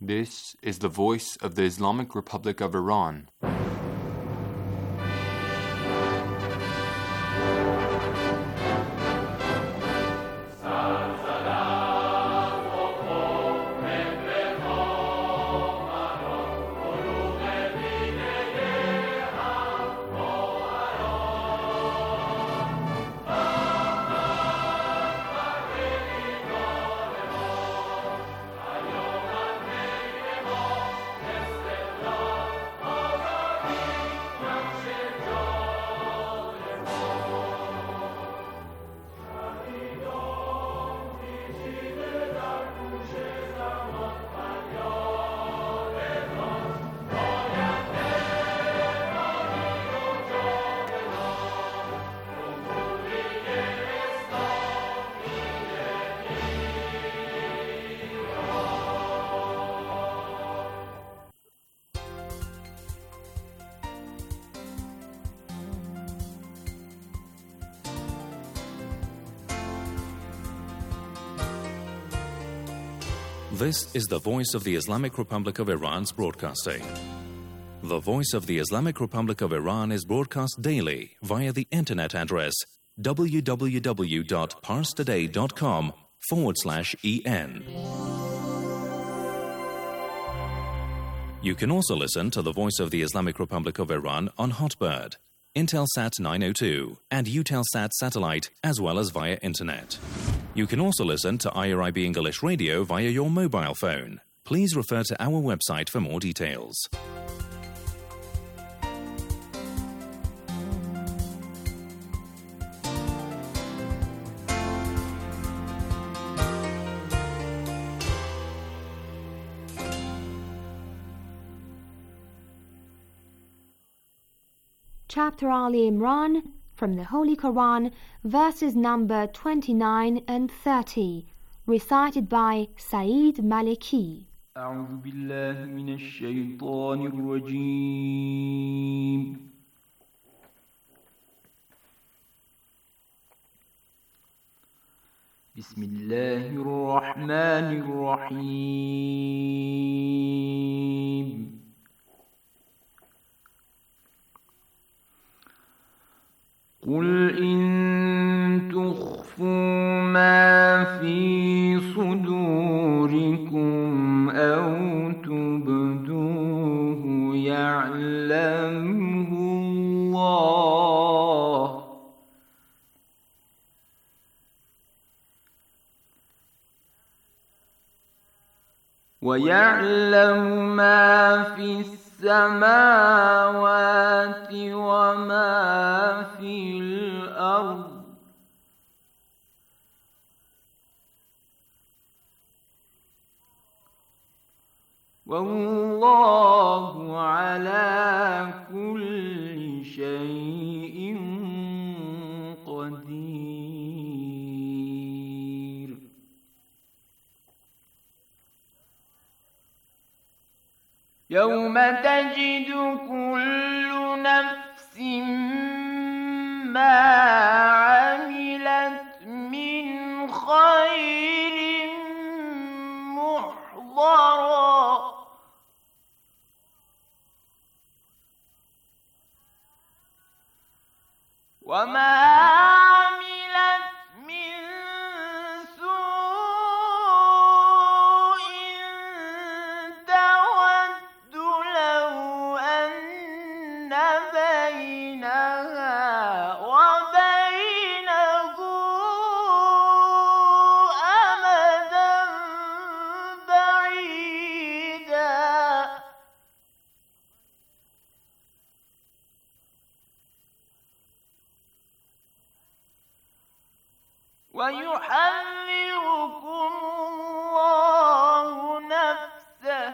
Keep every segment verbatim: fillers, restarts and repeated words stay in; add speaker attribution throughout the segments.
Speaker 1: This is the voice of the Islamic Republic of Iran.
Speaker 2: This is the Voice of the Islamic Republic of Iran's broadcasting. The Voice of the Islamic Republic of Iran is broadcast daily via the internet address www.parstoday.com forward slash en. You can also listen to the Voice of the Islamic Republic of Iran on Hotbird, Intelsat nine oh two, and Eutelsat satellite, as well as via internet. You can also listen to I R I B English Radio via your mobile phone. Please refer to our website for more details.
Speaker 3: Chapter Ali Imran from the Holy Quran, verses number twenty-nine and thirty, recited by Saeed Maliki.
Speaker 4: أعوذ بالله من الشيطان الرجيم. بسم الله الرحمن الرحيم. قل إن تخفوا ما في صدوركم أو تبدوه يعلمه الله ويعلم ما في السماوات وما في الأرض والله على كل شيء قدير. يوم تجد كل نفس ما عملت من خير محضرا وما عملت من سوء تود لو أن بينها وبينه أمدا بعيدا ويحذركم الله نفسه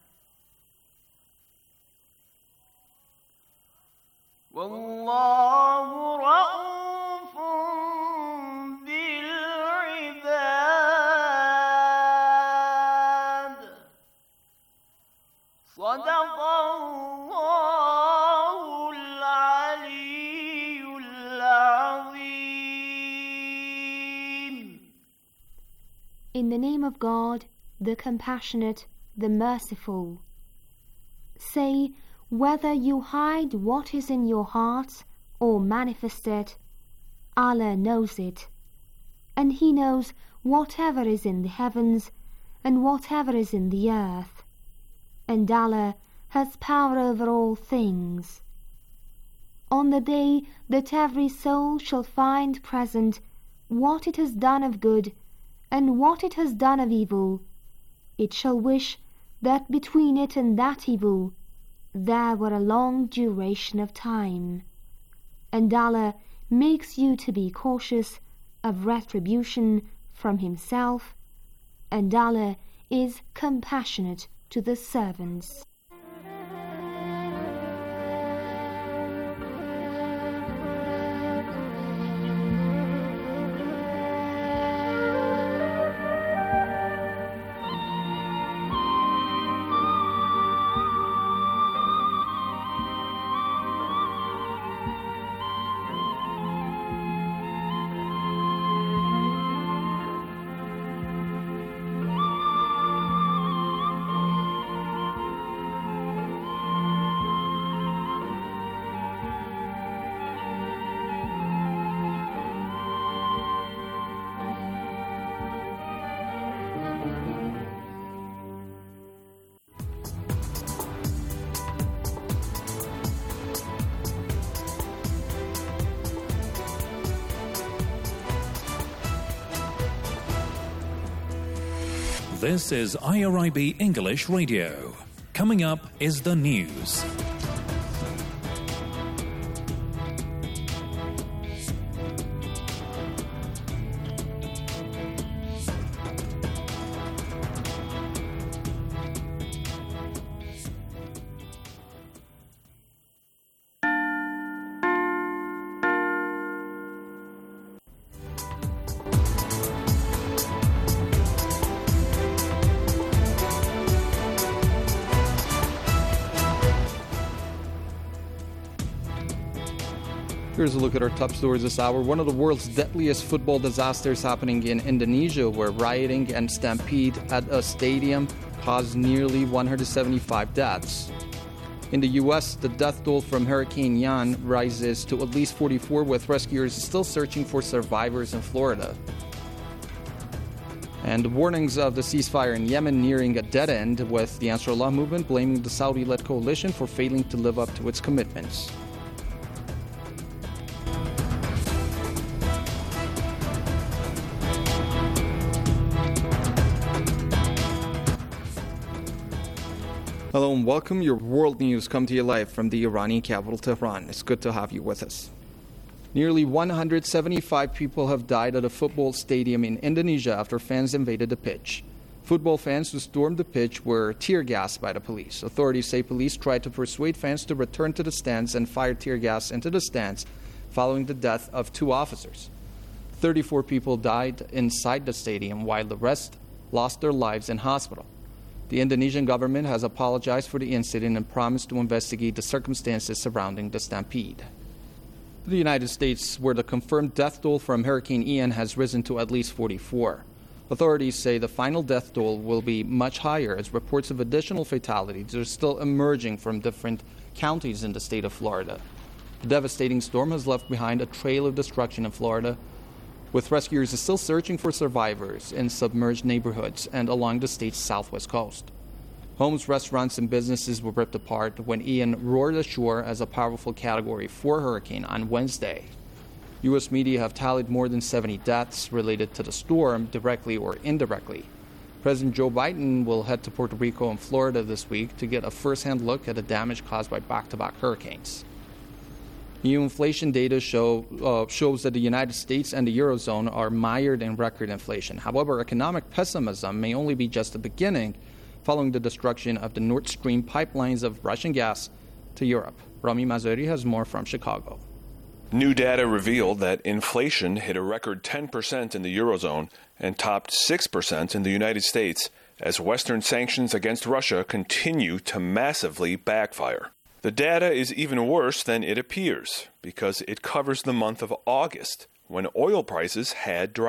Speaker 4: والله رؤوف بالعباد. صدق الله العلي العظيم.
Speaker 3: In the name of God, the Compassionate, the merciful. Say, whether you hide what is in your heart or manifest it, Allah knows it, and He knows whatever is in the heavens and whatever is in the earth, and Allah has power over all things. On the day that every soul shall find present what it has done of good and what it has done of evil, it shall wish that between it and that evil there were a long duration of time. And Allah makes you to be cautious of retribution from Himself, and Allah is compassionate to the servants.
Speaker 2: This is I R I B English Radio. Coming up is the news.
Speaker 5: Here's a look at our top stories this hour. One of the world's deadliest football disasters happening in Indonesia, where rioting and stampede at a stadium caused nearly one hundred seventy-five deaths. In the U S, the death toll from Hurricane Ian rises to at least forty-four, with rescuers still searching for survivors in Florida. And warnings of the ceasefire in Yemen nearing a dead end, with the Ansarullah movement blaming the Saudi-led coalition for failing to live up to its commitments. Hello and welcome. Your world news come to you live from the Iranian capital, Tehran. It's good to have you with us. Nearly one hundred seventy-five people have died at a football stadium in Indonesia after fans invaded the pitch. Football fans who stormed the pitch were tear gassed by the police. Authorities say police tried to persuade fans to return to the stands and fired tear gas into the stands following the death of two officers. thirty-four people died inside the stadium, while the rest lost their lives in hospital. The Indonesian government has apologized for the incident and promised to investigate the circumstances surrounding the stampede. The United States, where the confirmed death toll from Hurricane Ian has risen to at least forty-four. Authorities say the final death toll will be much higher, as reports of additional fatalities are still emerging from different counties in the state of Florida. The devastating storm has left behind a trail of destruction in Florida, with rescuers still searching for survivors in submerged neighborhoods and along the state's southwest coast. Homes, restaurants, and businesses were ripped apart when Ian roared ashore as a powerful Category four hurricane on Wednesday. U S media have tallied more than seventy deaths related to the storm, directly or indirectly. President Joe Biden will head to Puerto Rico and Florida this week to get a first-hand look at the damage caused by back-to-back hurricanes. New inflation data show, uh, shows that the United States and the Eurozone are mired in record inflation. However, economic pessimism may only be just the beginning, following the destruction of the Nord Stream pipelines of Russian gas to Europe. Rami Mazuri has more from Chicago.
Speaker 6: New data revealed that inflation hit a record ten percent in the Eurozone and topped six percent in the United States as Western sanctions against Russia continue to massively backfire. The data is even worse than it appears because it covers the month of August, when oil prices had dropped.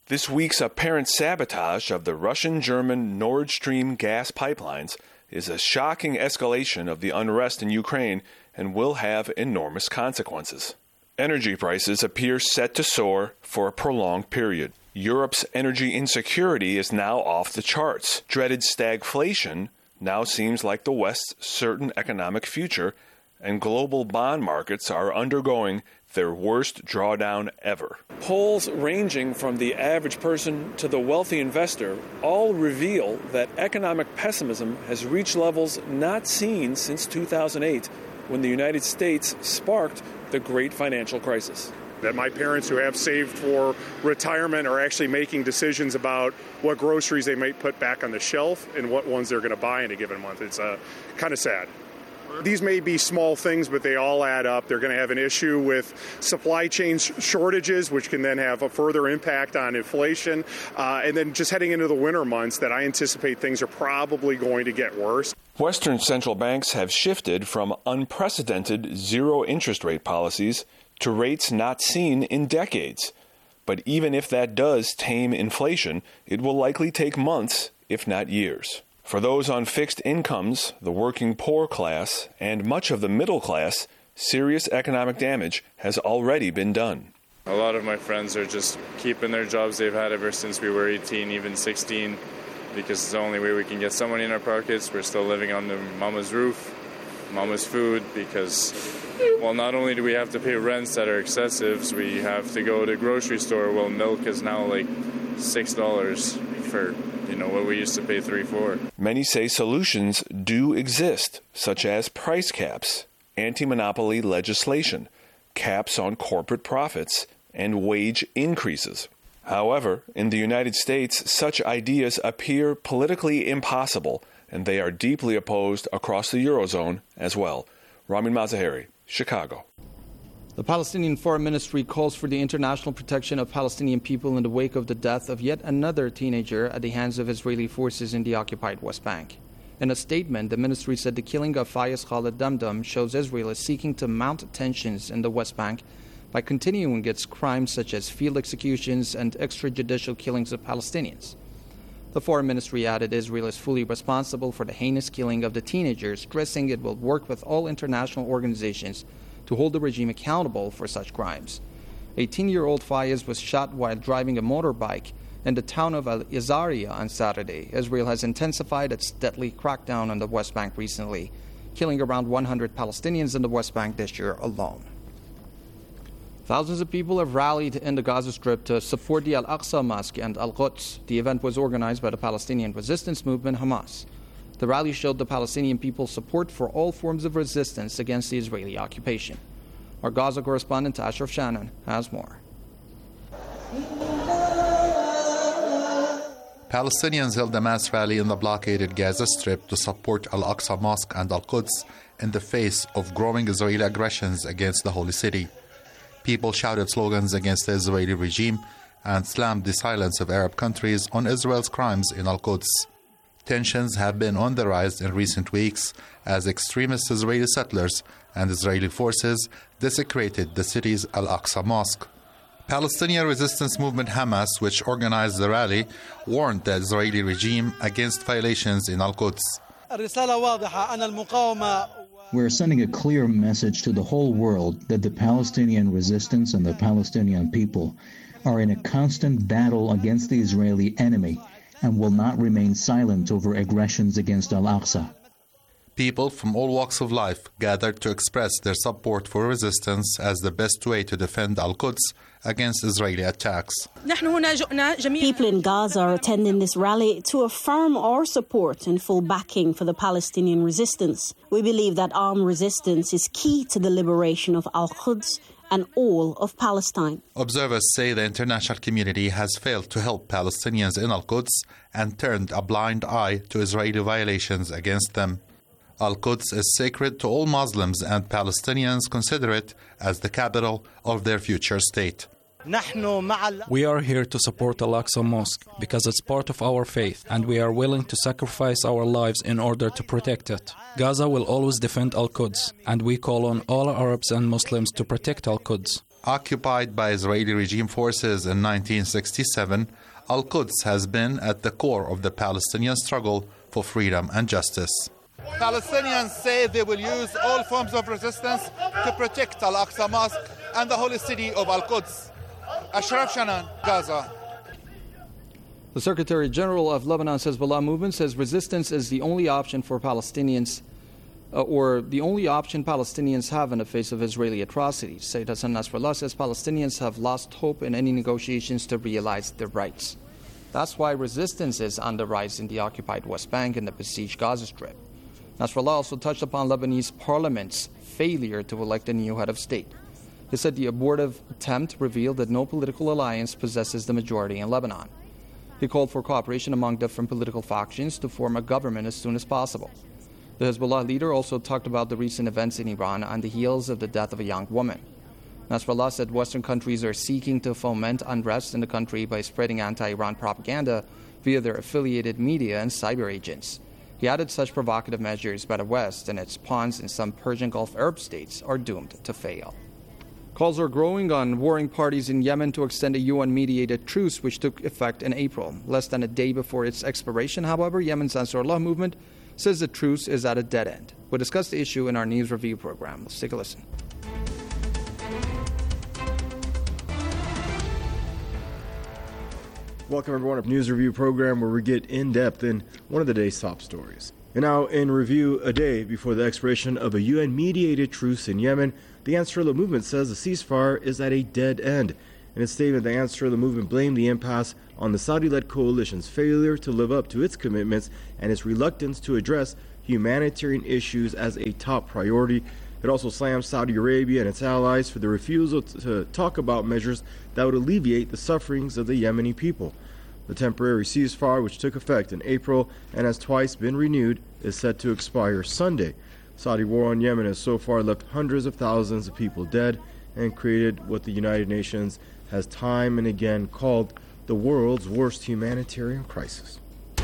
Speaker 6: This week's apparent sabotage of the Russian-German Nord Stream gas pipelines is a shocking escalation of the unrest in Ukraine and will have enormous consequences. Energy prices appear set to soar for a prolonged period. Europe's energy insecurity is now off the charts. Dreaded stagflation now seems like the West's certain economic future, and global bond markets are undergoing their worst drawdown ever.
Speaker 7: Polls ranging from the average person to the wealthy investor all reveal that economic pessimism has reached levels not seen since two thousand eight, when the United States sparked the great financial crisis.
Speaker 8: That my parents who have saved for retirement are actually making decisions about what groceries they might put back on the shelf and what ones they're going to buy in a given month. It's uh, kind of sad. These may be small things, but they all add up. They're going to have an issue with supply chain sh- shortages, which can then have a further impact on inflation. Uh, and then just heading into the winter months, that I anticipate things are probably going to get worse.
Speaker 6: Western central banks have shifted from unprecedented zero interest rate policies to rates not seen in decades. But even if that does tame inflation, it will likely take months, if not years. For those on fixed incomes, the working poor class, and much of the middle class, serious economic damage has already been done.
Speaker 9: A lot of my friends are just keeping their jobs they've had ever since we were eighteen, even sixteen, because it's the only way we can get some money in our pockets. We're still living under mama's roof, mama's food, because, well, not only do we have to pay rents that are excessive, so we have to go to the grocery store. Well, milk is now like six dollars for, you know, what we used to pay three, four.
Speaker 6: Many say solutions do exist, such as price caps, anti-monopoly legislation, caps on corporate profits, and wage increases. However, in the United States, such ideas appear politically impossible, and they are deeply opposed across the Eurozone as well. Ramin Mazaheri, Chicago.
Speaker 5: The Palestinian Foreign Ministry calls for the international protection of Palestinian people in the wake of the death of yet another teenager at the hands of Israeli forces in the occupied West Bank. In a statement, the ministry said the killing of Fayez Khaled Damdam shows Israel is seeking to mount tensions in the West Bank by continuing its crimes such as field executions and extrajudicial killings of Palestinians. The Foreign Ministry added Israel is fully responsible for the heinous killing of the teenagers, stressing it will work with all international organizations to hold the regime accountable for such crimes. eighteen-year-old Fayez was shot while driving a motorbike in the town of Al-Izariya on Saturday. Israel has intensified its deadly crackdown on the West Bank recently, killing around one hundred Palestinians in the West Bank this year alone. Thousands of people have rallied in the Gaza Strip to support the Al-Aqsa Mosque and Al-Quds. The event was organized by the Palestinian resistance movement Hamas. The rally showed the Palestinian people's support for all forms of resistance against the Israeli occupation. Our Gaza correspondent Ashraf Shannon has more.
Speaker 10: Palestinians held a mass rally in the blockaded Gaza Strip to support Al-Aqsa Mosque and Al-Quds in the face of growing Israeli aggressions against the holy city. People shouted slogans against the Israeli regime and slammed the silence of Arab countries on Israel's crimes in Al-Quds. Tensions have been on the rise in recent weeks as extremist Israeli settlers and Israeli forces desecrated the city's Al-Aqsa Mosque. Palestinian resistance movement Hamas, which organized the rally, warned the Israeli regime against violations in Al-Quds.
Speaker 11: We're sending a clear message to the whole world that the Palestinian resistance and the Palestinian people are in a constant battle against the Israeli enemy and will not remain silent over aggressions against Al-Aqsa.
Speaker 10: People from all walks of life gathered to express their support for resistance as the best way to defend Al-Quds against Israeli attacks.
Speaker 12: People in Gaza are attending this rally to affirm our support and full backing for the Palestinian resistance. We believe that armed resistance is key to the liberation of Al-Quds and all of Palestine.
Speaker 10: Observers say the international community has failed to help Palestinians in Al-Quds and turned a blind eye to Israeli violations against them. Al-Quds is sacred to all Muslims, and Palestinians consider it as the capital of their future state.
Speaker 13: We are here to support Al-Aqsa Mosque because it's part of our faith, and we are willing to sacrifice our lives in order to protect it. Gaza will always defend Al-Quds, and we call on all Arabs and Muslims to protect Al-Quds.
Speaker 10: Occupied by Israeli regime forces in nineteen sixty-seven, Al-Quds has been at the core of the Palestinian struggle for freedom and justice.
Speaker 14: Palestinians say they will use all forms of resistance to protect Al-Aqsa Mosque and the holy city of Al-Quds. Ashraf Shanan, Gaza.
Speaker 5: The Secretary General of Lebanon's Hezbollah movement says resistance is the only option for Palestinians, uh, or the only option Palestinians have in the face of Israeli atrocities. Sayyid Hassan Nasrallah says Palestinians have lost hope in any negotiations to realize their rights. That's why resistance is on the rise in the occupied West Bank and the besieged Gaza Strip. Nasrallah also touched upon Lebanese parliament's failure to elect a new head of state. He said the abortive attempt revealed that no political alliance possesses the majority in Lebanon. He called for cooperation among different political factions to form a government as soon as possible. The Hezbollah leader also talked about the recent events in Iran on the heels of the death of a young woman. Nasrallah said Western countries are seeking to foment unrest in the country by spreading anti-Iran propaganda via their affiliated media and cyber agents. He added such provocative measures by the West and its pawns in some Persian Gulf Arab states are doomed to fail. Calls are growing on warring parties in Yemen to extend a U N-mediated truce which took effect in April. Less than a day before its expiration, however, Yemen's Ansarullah movement says the truce is at a dead end. We'll discuss the issue in our news review program. Let's take a listen.
Speaker 15: Welcome everyone to News Review program where we get in depth in one of the day's top stories. And now in review, a day before the expiration of a U N-mediated truce in Yemen, the Ansarullah movement says the ceasefire is at a dead end. In a statement, the Ansarullah movement blamed the impasse on the Saudi-led coalition's failure to live up to its commitments and its reluctance to address humanitarian issues as a top priority. It also slammed Saudi Arabia and its allies for the refusal to talk about measures that would alleviate the sufferings of the Yemeni people. The temporary ceasefire, which took effect in April and has twice been renewed, is set to expire Sunday. Saudi war on Yemen has so far left hundreds of thousands of people dead and created what the United Nations has time and again called the world's worst humanitarian crisis.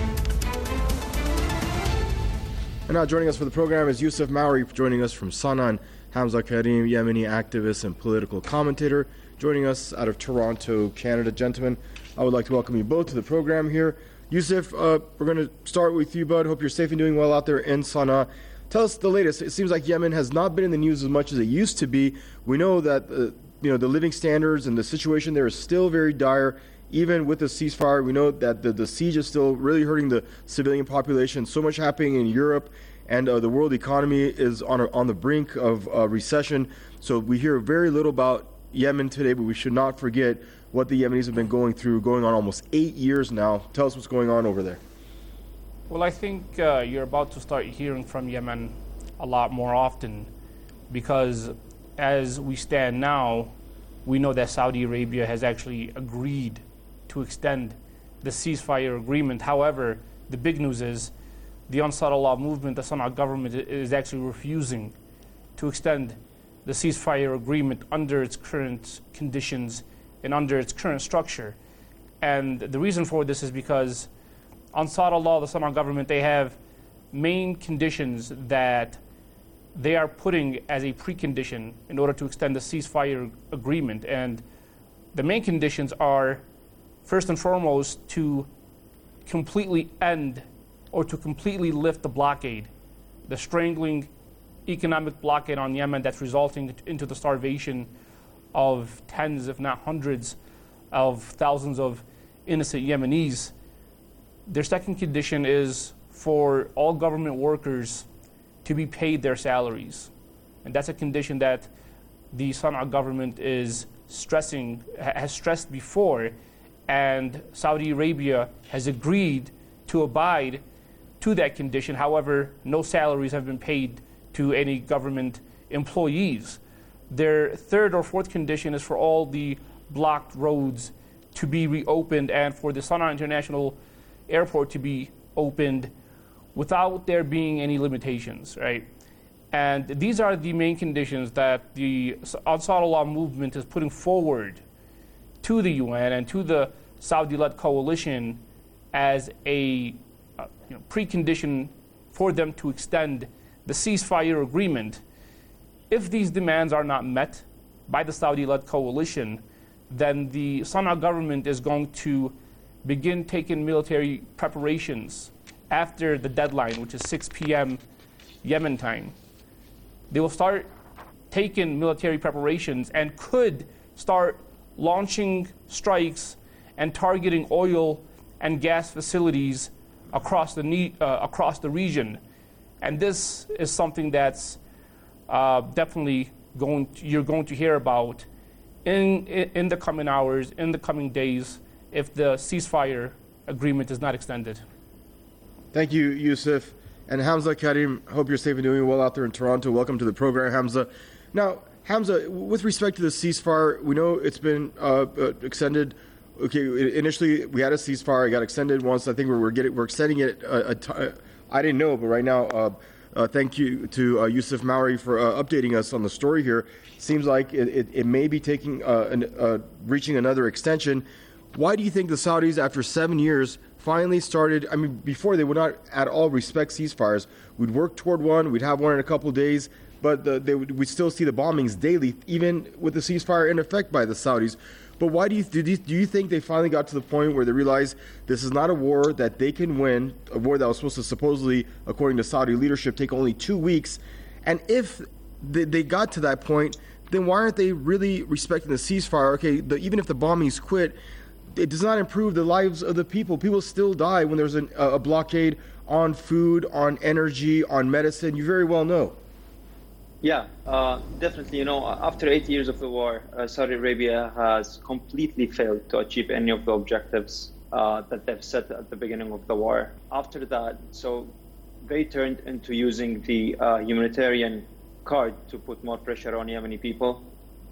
Speaker 15: And now joining us for the program is Yusuf Mauri, joining us from Sana'a, and Hamza Karim, Yemeni activist and political commentator, joining us out of Toronto, Canada. Gentlemen, I would like to welcome you both to the program here. Yusuf, uh, we're going to start with you, bud. Hope you're safe and doing well out there in Sana'a. Tell us the latest. It seems like Yemen has not been in the news as much as it used to be. We know that uh, you know the living standards and the situation there is still very dire. Even with the ceasefire, we know that the, the siege is still really hurting the civilian population. So much happening in Europe, and uh, the world economy is on a, on the brink of uh, recession. So we hear very little about Yemen today, but we should not forget what the Yemenis have been going through, going on almost eight years now. Tell us what's going on over there.
Speaker 16: Well, I think uh, you're about to start hearing from Yemen a lot more often because as we stand now, we know that Saudi Arabia has actually agreed to extend the ceasefire agreement. However, the big news is the Ansarullah movement, the Sana'a government, is actually refusing to extend the ceasefire agreement under its current conditions and under its current structure. And the reason for this is because Ansarullah, the Sana'a government, they have main conditions that they are putting as a precondition in order to extend the ceasefire agreement. And the main conditions are, first and foremost, to completely end or to completely lift the blockade, the strangling economic blockade on Yemen that's resulting into the starvation of tens, if not hundreds, of thousands of innocent Yemenis. Their second condition is for all government workers to be paid their salaries. And that's a condition that the Sana'a government is stressing, has stressed before, and Saudi Arabia has agreed to abide to that condition. However, no salaries have been paid to any government employees. Their third or fourth condition is for all the blocked roads to be reopened and for the Sana'a International Airport to be opened without there being any limitations, right? And these are the main conditions that the Ansarullah movement is putting forward to the U N and to the Saudi-led coalition as a uh, you know, precondition for them to extend the ceasefire agreement. If these demands are not met, by the Saudi-led coalition, then the Sana'a government is going to begin taking military preparations after the deadline, which is six p.m. Yemen time. They will start taking military preparations and could start launching strikes and targeting oil and gas facilities across the ne- uh, across the region. And this is something that's uh, definitely going to, you're going to hear about in, in the coming hours, in the coming days, if the ceasefire agreement is not extended.
Speaker 15: Thank you, Yusuf. And Hamza Karim, hope you're safe and doing well out there in Toronto. Welcome to the program, Hamza. Now, Hamza, with respect to the ceasefire, we know it's been uh, uh, extended. Okay, initially we had a ceasefire. It got extended once. I think we're, we're getting we're extending it. A, a t- I didn't know, but right now, uh, uh, thank you to uh, Yusuf Mauri for uh, updating us on the story here. Seems like it, it, it may be taking uh, an, uh, reaching another extension. Why do you think the Saudis, after seven years, finally started? I mean, before they would not at all respect ceasefires. We'd work toward one. We'd have one in a couple of days. But the, they would, we still see the bombings daily, even with the ceasefire in effect by the Saudis. But why do you, do you do you think they finally got to the point where they realized this is not a war that they can win, a war that was supposed to supposedly, according to Saudi leadership, take only two weeks? And if they, they got to that point, then why aren't they really respecting the ceasefire? Okay, the, even if the bombings quit, it does not improve the lives of the people. People still die when there's an, a blockade on food, on energy, on medicine. You very well know.
Speaker 17: Yeah, uh, definitely. You know, after eight years of the war, uh, Saudi Arabia has completely failed to achieve any of the objectives uh, that they've set at the beginning of the war. After that, so they turned into using the uh, humanitarian card to put more pressure on Yemeni people.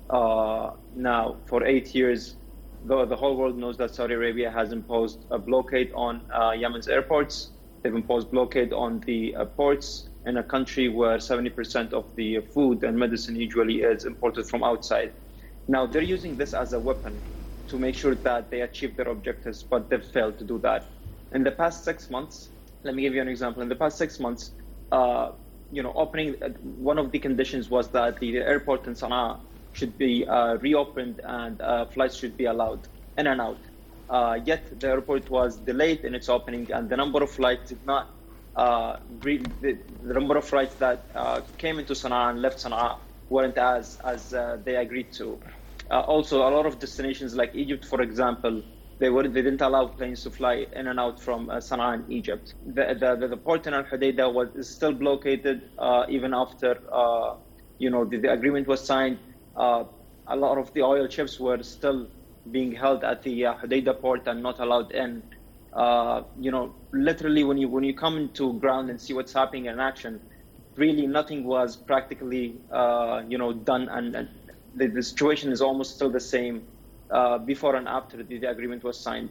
Speaker 17: Uh, now, for eight years, the, the whole world knows that Saudi Arabia has imposed a blockade on uh, Yemen's airports. They've imposed blockade on the uh, ports in a country where seventy percent of the food and medicine usually is imported from outside. Now, they're using this as a weapon to make sure that they achieve their objectives, but they've failed to do that. In the past six months, let me give you an example. In the past six months, uh, you know, opening, uh, one of the conditions was that the airport in Sana'a should be uh, reopened and uh, flights should be allowed in and out. Uh, yet the airport was delayed in its opening, and the number of flights did not Uh, re- the, the number of flights that uh, came into Sana'a and left Sana'a weren't as as uh, they agreed to. Uh, also, a lot of destinations like Egypt, for example, they were they didn't allow planes to fly in and out from uh, Sana'a in Egypt. The the, the port in Al Hudaydah was is still blockaded uh, even after uh, you know the, the agreement was signed. Uh, a lot of the oil ships were still being held at the uh, Hudaydah port and not allowed in. Uh, you know, literally when you when you come into ground and see what's happening in action, really nothing was practically, uh, you know, done, and, and the, the situation is almost still the same uh, before and after the, the agreement was signed.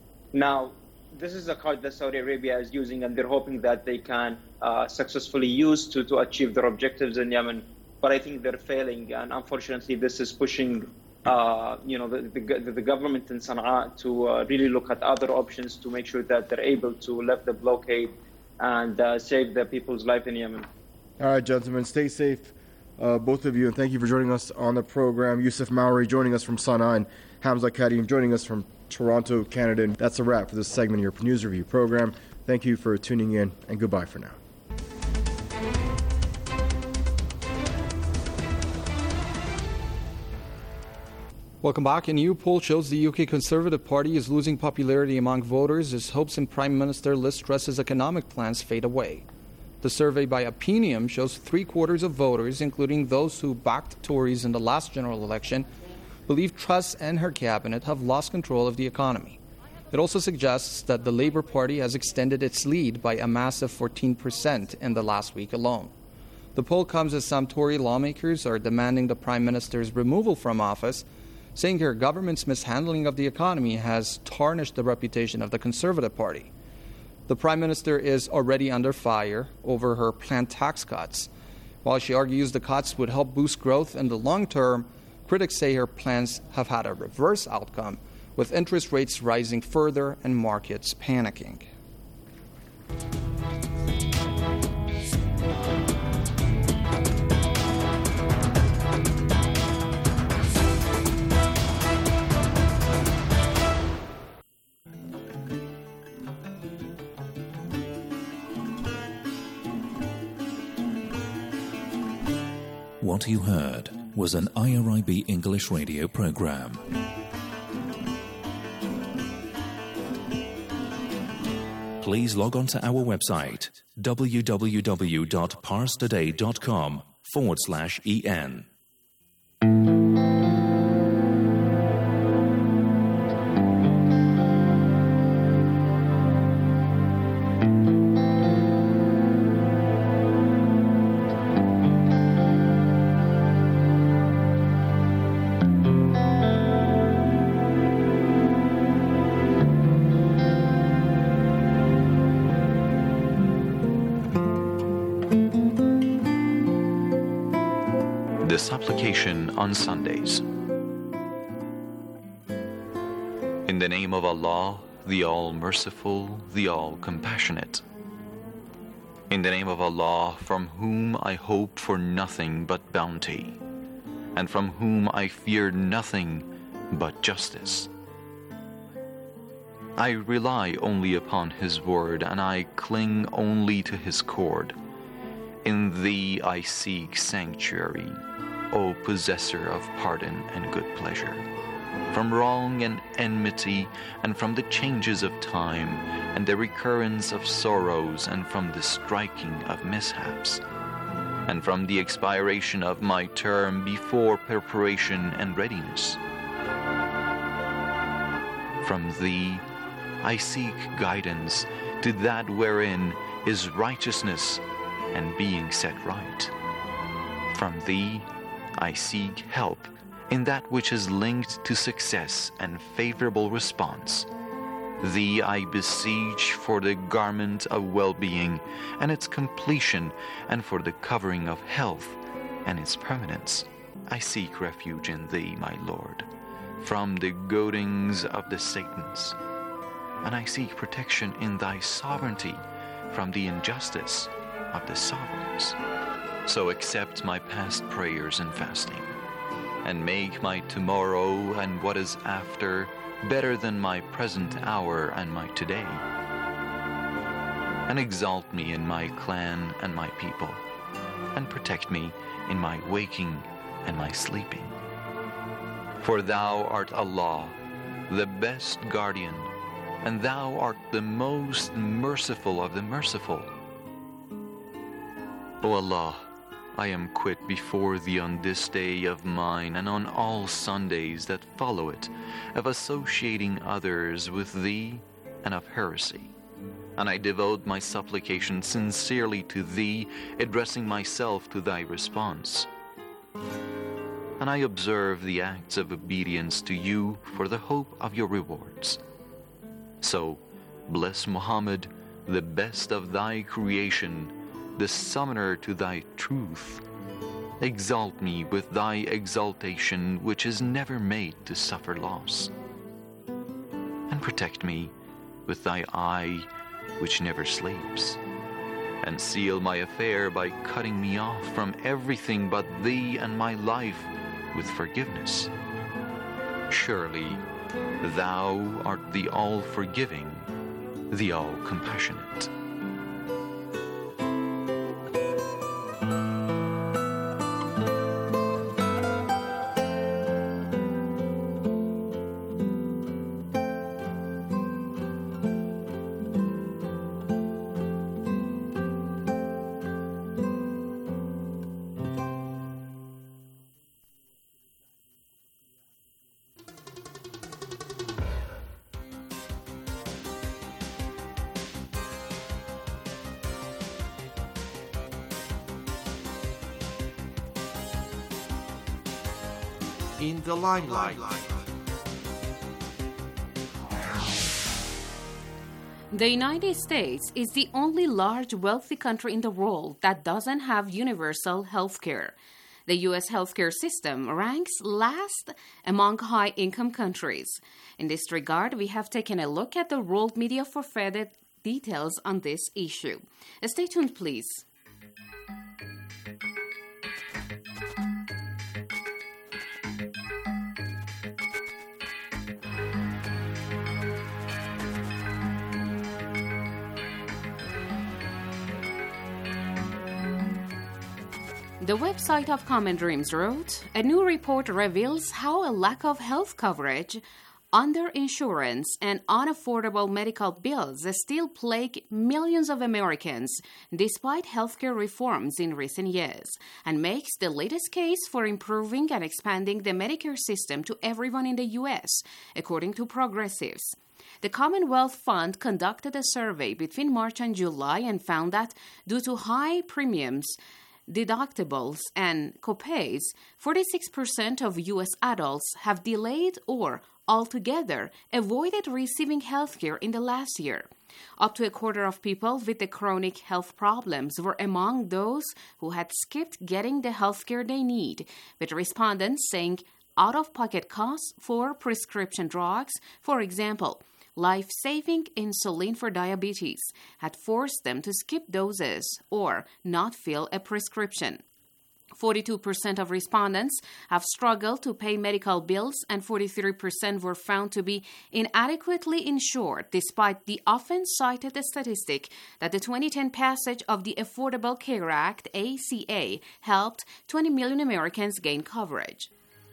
Speaker 17: Now, this is a card that Saudi Arabia is using, and they're hoping that they can uh, successfully use to, to achieve their objectives in Yemen. But I think they're failing, and unfortunately, this is pushing Uh, you know, the, the, the government in Sana'a to uh, really look at other options to make sure that they're able to lift the blockade and uh, save the people's life in Yemen.
Speaker 15: All right, gentlemen, stay safe, uh, both of you, and thank you for joining us on the program. Yusuf Mauri joining us from Sana'a, and Hamza Karim joining us from Toronto, Canada. And that's a wrap for this segment of your News Review program. Thank you for tuning in, and goodbye for now.
Speaker 5: Welcome back. A new poll shows the U K Conservative Party is losing popularity among voters as hopes in Prime Minister Liz Truss's economic plans fade away. The survey by Opinium shows three-quarters of voters, including those who backed Tories in the last general election, believe Truss and her cabinet have lost control of the economy. It also suggests that the Labour Party has extended its lead by a massive fourteen percent in the last week alone. The poll comes as some Tory lawmakers are demanding the Prime Minister's removal from office, saying her government's mishandling of the economy has tarnished the reputation of the Conservative Party. The Prime Minister is already under fire over her planned tax cuts. While she argues the cuts would help boost growth in the long term, critics say her plans have had a reverse outcome, with interest rates rising further and markets panicking.
Speaker 2: What you heard was an I R I B English radio program. Please log on to our website w w w dot pars today dot com forward slash en.
Speaker 18: The supplication on Sundays. In the name of Allah, the All-Merciful, the All-Compassionate. In the name of Allah, from whom I hope for nothing but bounty, and from whom I fear nothing but justice. I rely only upon His word, and I cling only to His cord. In Thee I seek sanctuary, O possessor of pardon and good pleasure, from wrong and enmity, and from the changes of time, and the recurrence of sorrows, and from the striking of mishaps, and from the expiration of my term before preparation and readiness. From Thee I seek guidance to that wherein is righteousness and being set right. From Thee I seek help in that which is linked to success and favorable response. Thee I beseech for the garment of well-being and its completion, and for the covering of health and its permanence. I seek refuge in Thee, my Lord, from the goadings of the Satans, and I seek protection in Thy sovereignty from the injustice of the sovereigns. So accept my past prayers and fasting, and make my tomorrow and what is after better than my present hour and my today. And exalt me in my clan and my people, and protect me in my waking and my sleeping. For Thou art Allah, the best guardian, and Thou art the most merciful of the merciful. O Allah, I am quit before Thee on this day of mine, and on all Sundays that follow it, of associating others with Thee and of heresy. And I devote my supplication sincerely to Thee, addressing myself to Thy response. And I observe the acts of obedience to You for the hope of Your rewards. So, bless Muhammad, the best of Thy creation, the summoner to Thy truth. Exalt me with Thy exaltation, which is never made to suffer loss. And protect me with Thy eye, which never sleeps. And seal my affair by cutting me off from everything but Thee and my life with forgiveness. Surely Thou art the all-forgiving, the all-compassionate.
Speaker 19: In the limelight.
Speaker 20: The United States is the only large, wealthy country in the world that doesn't have universal health care. The U S healthcare system ranks last among high-income countries. In this regard, we have taken a look at the world media for further details on this issue. Stay tuned, please. The website of Common Dreams wrote, a new report reveals how a lack of health coverage, underinsurance, and unaffordable medical bills still plague millions of Americans despite healthcare reforms in recent years, and makes the latest case for improving and expanding the Medicare system to everyone in the U S, according to progressives. The Commonwealth Fund conducted a survey between March and July and found that due to high premiums, deductibles, and copays, forty-six percent of U S adults have delayed or altogether avoided receiving health care in the last year. Up to a quarter of people with the chronic health problems were among those who had skipped getting the health care they need, with respondents saying out-of-pocket costs for prescription drugs, for example, life-saving insulin for diabetes, had forced them to skip doses or not fill a prescription. forty-two percent of respondents have struggled to pay medical bills, and forty-three percent were found to be inadequately insured, despite the often cited statistic that the twenty ten passage of the Affordable Care Act, A C A, helped twenty million Americans gain coverage.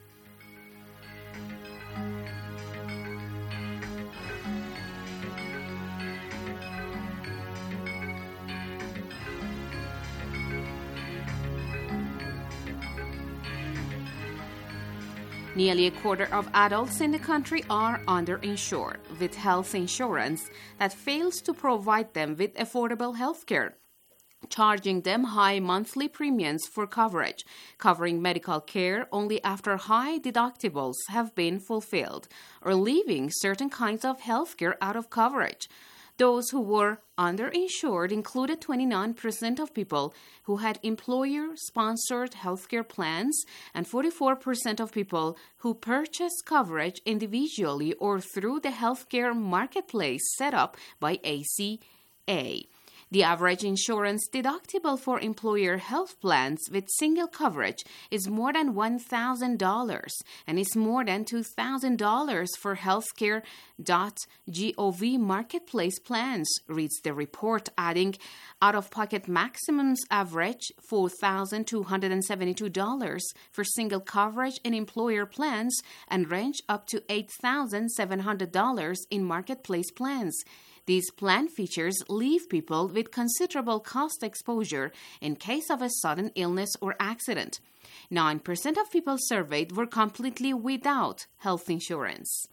Speaker 20: Nearly a quarter of adults in the country are underinsured, with health insurance that fails to provide them with affordable health care, charging them high monthly premiums for coverage, covering medical care only after high deductibles have been fulfilled, or leaving certain kinds of health care out of coverage. Those who were underinsured included twenty-nine percent of people who had employer-sponsored healthcare plans and forty-four percent of people who purchased coverage individually or through the healthcare marketplace set up by A C A. The average insurance deductible for employer health plans with single coverage is more than one thousand dollars and is more than two thousand dollars for healthcare dot gov marketplace plans, reads the report, adding out-of-pocket maximums average four thousand two hundred seventy-two dollars for single coverage in employer plans and range up to eight thousand seven hundred dollars in marketplace plans. These plan features leave people with considerable cost exposure in case of a sudden illness or accident. nine percent of people surveyed were completely without health insurance.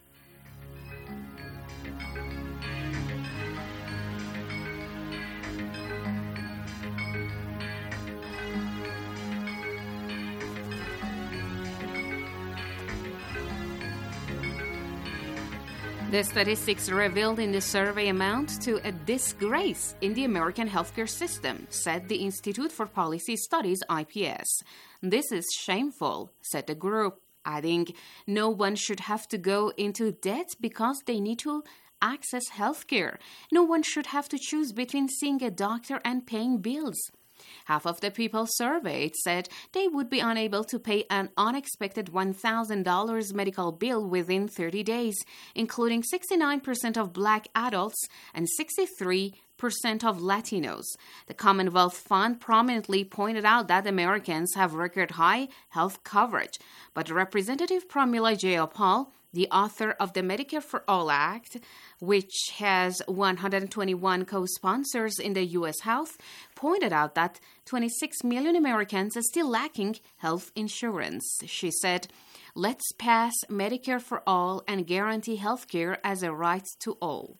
Speaker 20: The statistics revealed in the survey amount to a disgrace in the American healthcare system, said the Institute for Policy Studies, I P S. This is shameful, said the group, adding, no one should have to go into debt because they need to access healthcare. No one should have to choose between seeing a doctor and paying bills. Half of the people surveyed said they would be unable to pay an unexpected one thousand dollars medical bill within thirty days, including sixty-nine percent of Black adults and sixty-three percent of Latinos. The Commonwealth Fund prominently pointed out that Americans have record high health coverage, but Representative Pramila Jayapal, the author of the Medicare for All Act, which has one hundred twenty-one co-sponsors in the U S House, pointed out that twenty-six million Americans are still lacking health insurance. She said, let's pass Medicare for All and guarantee health care as a right to all.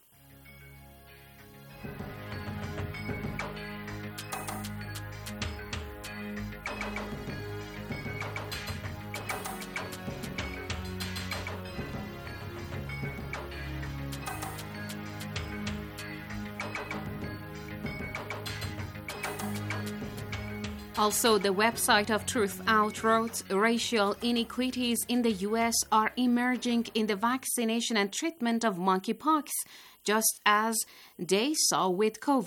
Speaker 20: Also, the website of Truth Out wrote, racial inequities in the U S are emerging in the vaccination and treatment of monkeypox, just as they saw with COVID.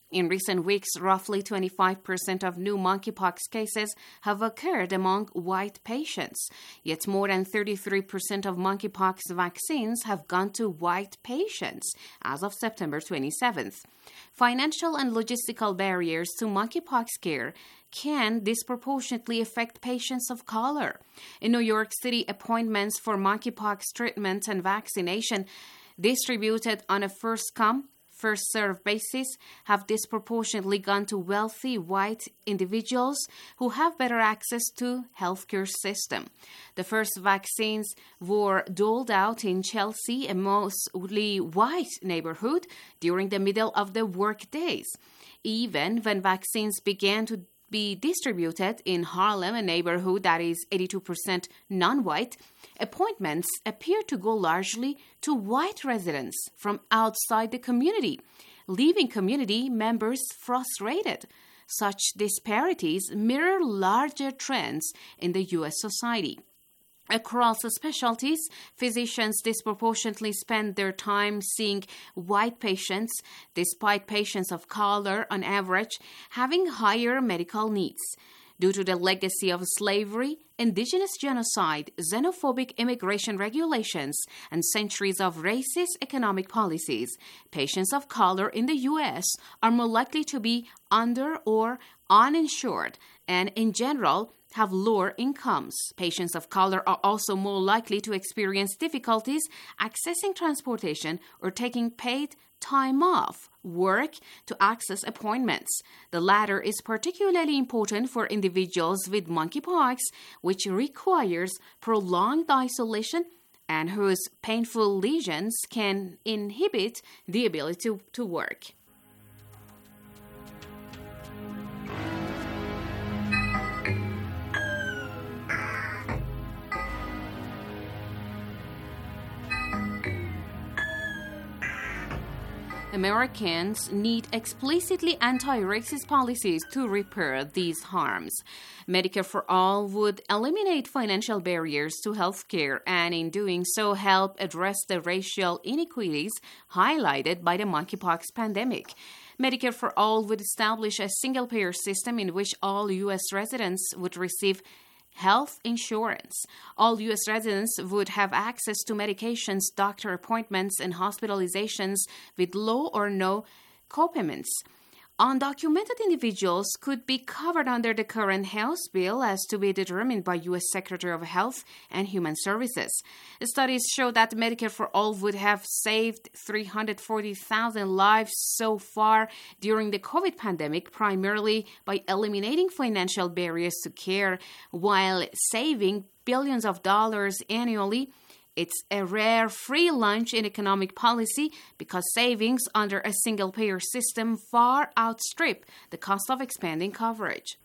Speaker 20: In recent weeks, roughly twenty-five percent of new monkeypox cases have occurred among white patients. Yet more than thirty-three percent of monkeypox vaccines have gone to white patients as of September twenty-seventh. Financial and logistical barriers to monkeypox care can disproportionately affect patients of color. In New York City, appointments for monkeypox treatment and vaccination distributed on a first-come, first-served basis have disproportionately gone to wealthy white individuals who have better access to healthcare system. The first vaccines were doled out in Chelsea, a mostly white neighborhood, during the middle of the workdays. Even when vaccines began to be distributed in Harlem, a neighborhood that is eighty-two percent non-white, appointments appear to go largely to white residents from outside the community, leaving community members frustrated. Such disparities mirror larger trends in the U S society. Across specialties, physicians disproportionately spend their time seeing white patients, despite patients of color, on average, having higher medical needs. Due to the legacy of slavery, indigenous genocide, xenophobic immigration regulations, and centuries of racist economic policies, patients of color in the U S are more likely to be under or uninsured and, in general, have lower incomes. Patients of color are also more likely to experience difficulties accessing transportation or taking paid time off work to access appointments. The latter is particularly important for individuals with monkeypox, which requires prolonged isolation and whose painful lesions can inhibit the ability to, to work. Americans need explicitly anti-racist policies to repair these harms. Medicare for All would eliminate financial barriers to health care and, in doing so, help address the racial inequities highlighted by the monkeypox pandemic. Medicare for All would establish a single-payer system in which all U S residents would receive health insurance. All U S residents would have access to medications, doctor appointments, and hospitalizations with low or no copayments. Undocumented individuals could be covered under the current House bill as to be determined by U S Secretary of Health and Human Services. Studies show that Medicare for All would have saved three hundred forty thousand lives so far during the COVID pandemic, primarily by eliminating financial barriers to care while saving billions of dollars annually. It's a rare free lunch in economic policy because savings under a single-payer system far outstrip the cost of expanding coverage.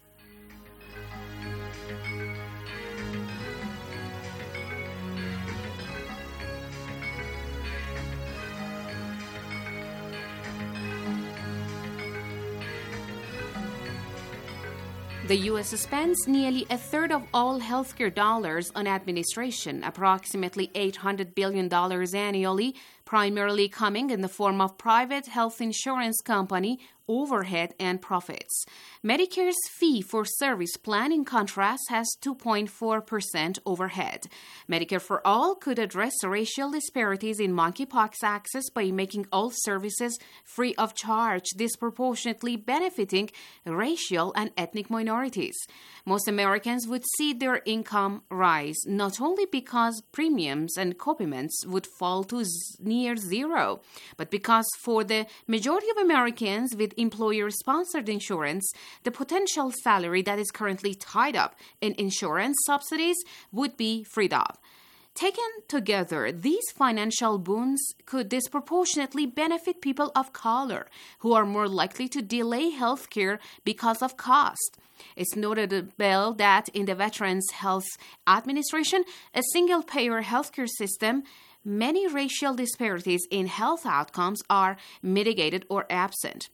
Speaker 20: The U S spends nearly a third of all healthcare dollars on administration, approximately eight hundred billion dollars annually, primarily coming in the form of private health insurance company overhead and profits. Medicare's fee-for-service plan, in contrast, has two point four percent overhead. Medicare for All could address racial disparities in monkeypox access by making all services free of charge, disproportionately benefiting racial and ethnic minorities. Most Americans would see their income rise, not only because premiums and copayments would fall to near zero, but because for the majority of Americans with employer-sponsored insurance, the potential salary that is currently tied up in insurance subsidies would be freed up. Taken together, these financial boons could disproportionately benefit people of color, who are more likely to delay health care because of cost. It's notable that in the Veterans Health Administration, a single-payer healthcare system, many racial disparities in health outcomes are mitigated or absent.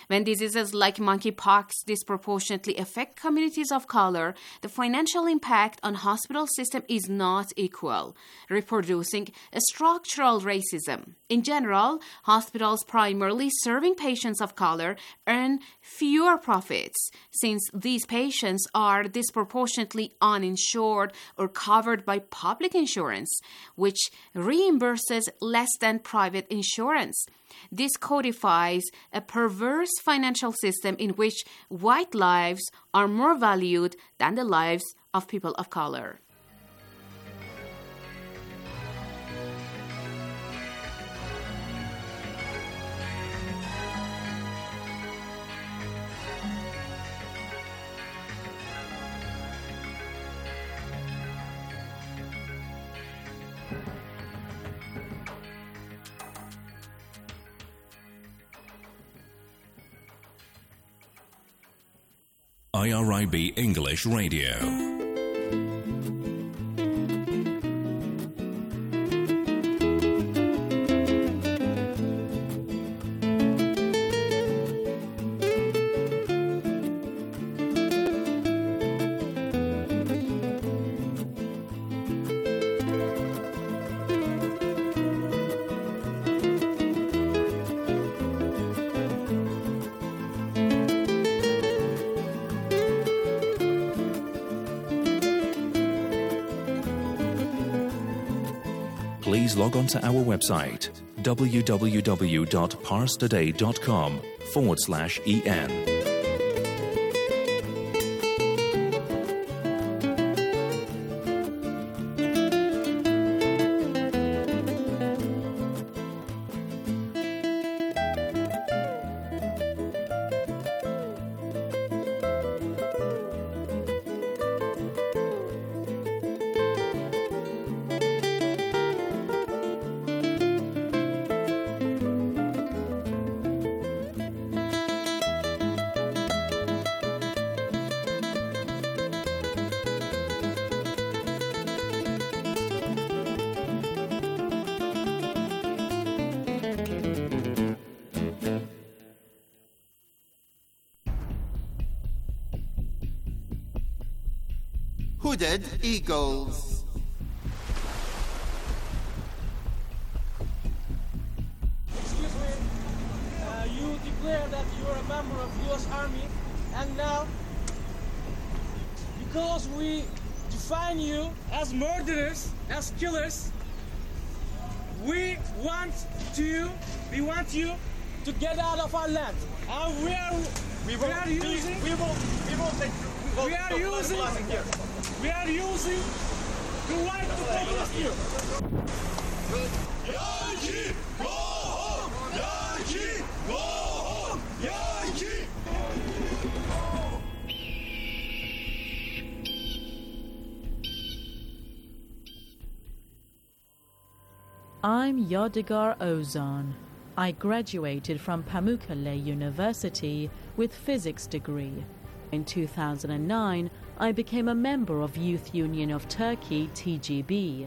Speaker 20: When diseases like monkeypox disproportionately affect communities of color, the financial impact on hospital system is not equal, reproducing a structural racism. In general, hospitals primarily serving patients of color earn fewer profits, since these patients are disproportionately uninsured or covered by public insurance, which reimburses less than private insurance. This codifies a perverse financial system in which white lives are more valued than the lives of people of color.
Speaker 2: I R I B English Radio. Please log on to our website, www.parstoday.com forward slash en.
Speaker 19: Hooded Eagles.
Speaker 21: Excuse me, uh, you declare that you're a member of U S Army, and now, because we define you as murderers, as killers, we want to, we want you to get out of our land. And we are, we, will, we are using, we will, we will take, we, will, we are using, we are using the right to protest you. Yankee, go home! Yankee, go home! Yankee!
Speaker 22: I'm Yadigar Ozan. I graduated from Pamukkale University with physics degree. In two thousand nine, I became a member of Youth Union of Turkey, T G B.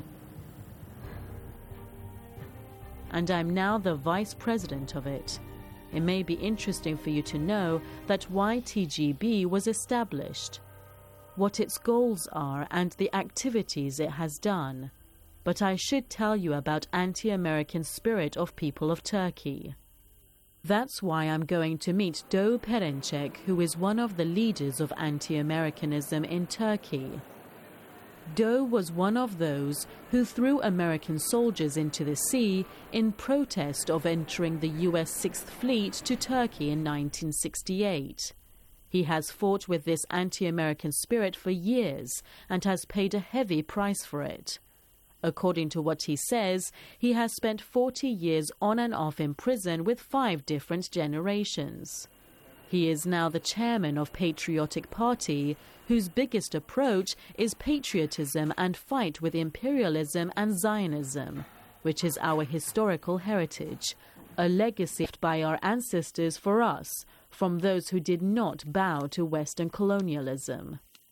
Speaker 22: And I'm now the vice president of it. It may be interesting for you to know that why T G B was established, what its goals are, and the activities it has done. But I should tell you about anti-American spirit of people of Turkey. That's why I'm going to meet Doğu Perinçek, who is one of the leaders of anti-Americanism in Turkey. Doğu was one of those who threw American soldiers into the sea in protest of entering the U S Sixth Fleet to Turkey in nineteen sixty-eight. He has fought with this anti-American spirit for years and has paid a heavy price for it. According to what he says, he has spent forty years on and off in prison with five different generations. He is now the chairman of Patriotic Party, whose biggest approach is patriotism and fight with imperialism and Zionism, which is our historical heritage, a legacy left by our ancestors for us, from those who did not bow to Western colonialism.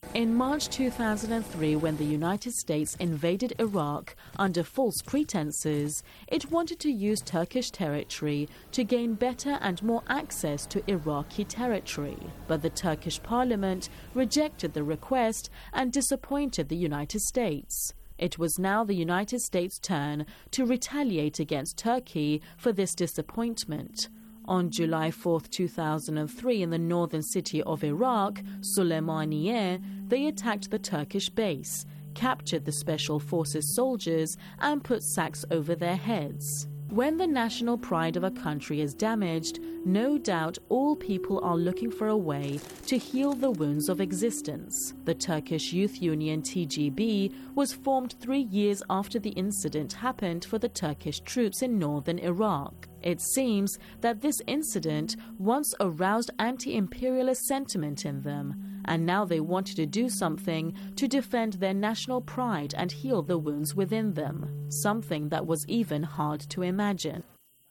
Speaker 22: In March two thousand three, when the United States invaded Iraq under false pretenses, it wanted to use Turkish territory to gain better and more access to Iraqi territory. But the Turkish parliament rejected the request and disappointed the United States. It was now the United States' turn to retaliate against Turkey for this disappointment. On July fourth, two thousand three, in the northern city of Iraq, Suleymaniye, they attacked the Turkish base, captured the Special Forces soldiers, and put sacks over their heads. When the national pride of a country is damaged, no doubt all people are looking for a way to heal the wounds of existence. The Turkish Youth Union T G B was formed three years after the incident happened for the Turkish troops in northern Iraq. It seems that this incident once aroused anti-imperialist sentiment in them, and now they wanted to do something to defend their national pride and heal the wounds within them, something that was even hard to imagine.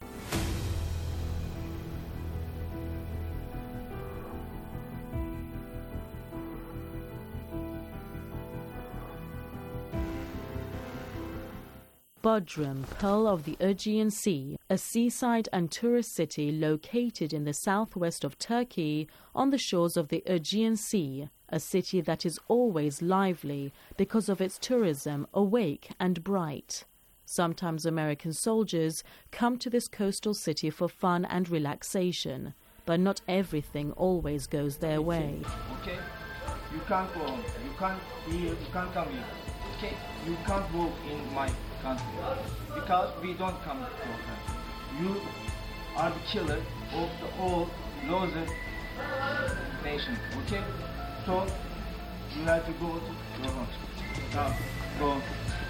Speaker 22: Bodrum, Pearl of the Aegean Sea, a seaside and tourist city located in the southwest of Turkey on the shores of the Aegean Sea, a city that is always lively because of its tourism, awake and bright. Sometimes American soldiers come to this coastal city for fun and relaxation, but not everything always goes their way.
Speaker 1: Okay, you can't go, you can't here, you can't come here. Okay, you can't walk in my country because we don't come to your country. You are the killer of the all northern nation. Okay, so you have to go to your country. Now go.